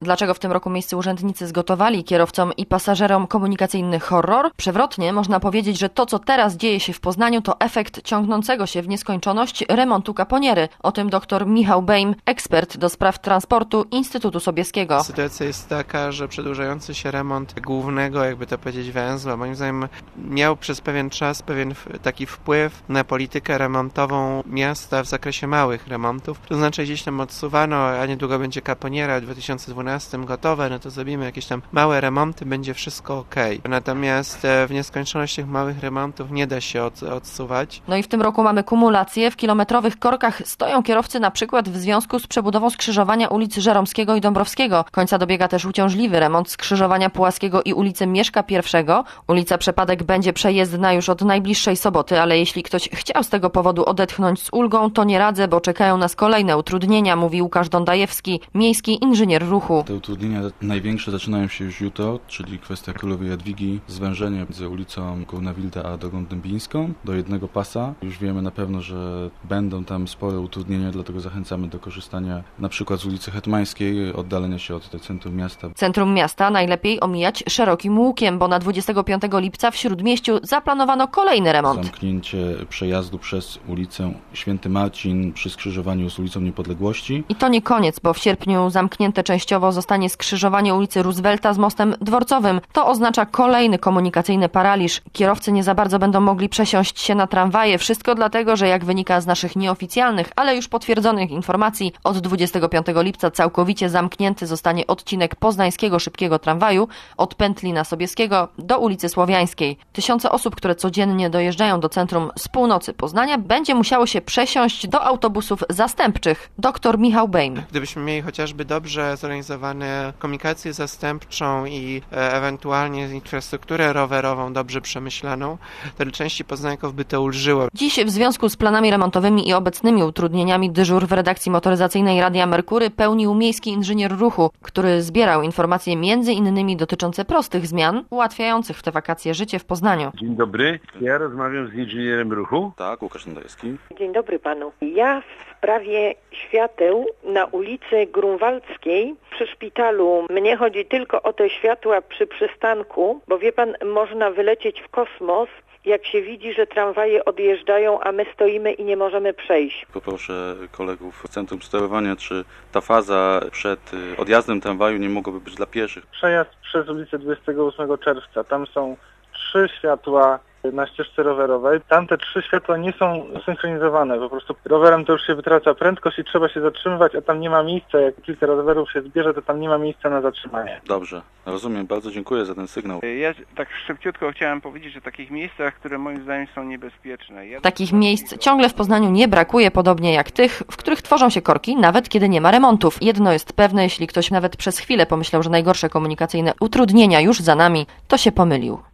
Dlaczego w tym roku miejscy urzędnicy zgotowali kierowcom i pasażerom komunikacyjny horror? Przewrotnie można powiedzieć, że to, co teraz dzieje się w Poznaniu, to efekt ciągnącego się w nieskończoność remontu Caponiery. O tym dr Michał Bejm, ekspert do spraw transportu Instytutu Sobieskiego. Sytuacja jest taka, że przedłużający się remont głównego, jakby to powiedzieć, węzła, moim zdaniem miał przez pewien czas pewien taki wpływ na politykę remontową miasta w zakresie małych remontów. To znaczy gdzieś tam odsuwano, a niedługo będzie Caponiera w 2012 gotowe, no to zrobimy jakieś tam małe remonty, będzie wszystko okej. Natomiast w nieskończoność tych małych remontów nie da się odsuwać. No i w tym roku mamy kumulację. W kilometrowych korkach stoją kierowcy na przykład w związku z przebudową skrzyżowania ulic Żeromskiego i Dąbrowskiego. Końca dobiega też uciążliwy remont skrzyżowania Pułaskiego i ulicy Mieszka I. Ulica Przepadek będzie przejezdna już od najbliższej soboty, ale jeśli ktoś chciał z tego powodu odetchnąć z ulgą, to nie radzę, bo czekają nas kolejne utrudnienia, mówi Łukasz Dondajewski, miejski inżynier ruchu. Te utrudnienia największe zaczynają się już jutro, czyli kwestia Królowej Jadwigi, zwężenie między ulicą Górna Wilda a drogą dębińską do jednego pasa. Już wiemy na pewno, że będą tam spore utrudnienia, dlatego zachęcamy do korzystania na przykład z ulicy Hetmańskiej, oddalenia się od centrum miasta. Centrum miasta najlepiej omijać szerokim łukiem, bo na 25 lipca w Śródmieściu zaplanowano kolejny remont. Zamknięcie przejazdu przez ulicę Święty Marcin przy skrzyżowaniu z ulicą Niepodległości. I to nie koniec, bo w sierpniu zamknięte częściowo zostanie skrzyżowanie ulicy Roosevelta z mostem dworcowym. To oznacza kolejny komunikacyjny paraliż. Kierowcy nie za bardzo będą mogli przesiąść się na tramwaje. Wszystko dlatego, że jak wynika z naszych nieoficjalnych, ale już potwierdzonych informacji, od 25 lipca całkowicie zamknięty zostanie odcinek poznańskiego szybkiego tramwaju od pętli na Sobieskiego do ulicy Słowiańskiej. Tysiące osób, które codziennie dojeżdżają do centrum z północy Poznania, będzie musiało się przesiąść do autobusów zastępczych. Dr Michał Bejm. Gdybyśmy mieli chociażby dobrze zorganizowane komunikację zastępczą i ewentualnie infrastrukturę rowerową dobrze przemyślaną, to części poznańków by to ulżyło. Dziś w związku z planami remontowymi i obecnymi utrudnieniami dyżur w redakcji motoryzacyjnej Radia Merkury pełnił miejski inżynier ruchu, który zbierał informacje między innymi dotyczące prostych zmian ułatwiających w te wakacje życie w Poznaniu. Dzień dobry, ja rozmawiam z inżynierem ruchu. Tak, Łukasz Dondajewski. Dzień dobry panu. Ja w sprawie świateł na ulicy Grunwaldzkiej przy szpitalu. Mnie chodzi tylko o te światła przy przystanku, bo wie pan, można wylecieć w kosmos, jak się widzi, że tramwaje odjeżdżają, a my stoimy i nie możemy przejść. Poproszę kolegów z Centrum Sterowania, czy ta faza przed odjazdem tramwaju nie mogłaby być dla pieszych. Przejazd przez ulicę 28 czerwca. Tam są 3 światła na ścieżce rowerowej. Tamte 3 światła nie są synchronizowane. Po prostu rowerem to już się wytraca prędkość i trzeba się zatrzymywać, a tam nie ma miejsca. Jak kilka rowerów się zbierze, to tam nie ma miejsca na zatrzymanie. Dobrze, rozumiem. Bardzo dziękuję za ten sygnał. Ja tak szybciutko chciałem powiedzieć o takich miejscach, które moim zdaniem są niebezpieczne. Takich miejsc ciągle w Poznaniu nie brakuje, podobnie jak tych, w których tworzą się korki, nawet kiedy nie ma remontów. Jedno jest pewne, jeśli ktoś nawet przez chwilę pomyślał, że najgorsze komunikacyjne utrudnienia już za nami, to się pomylił.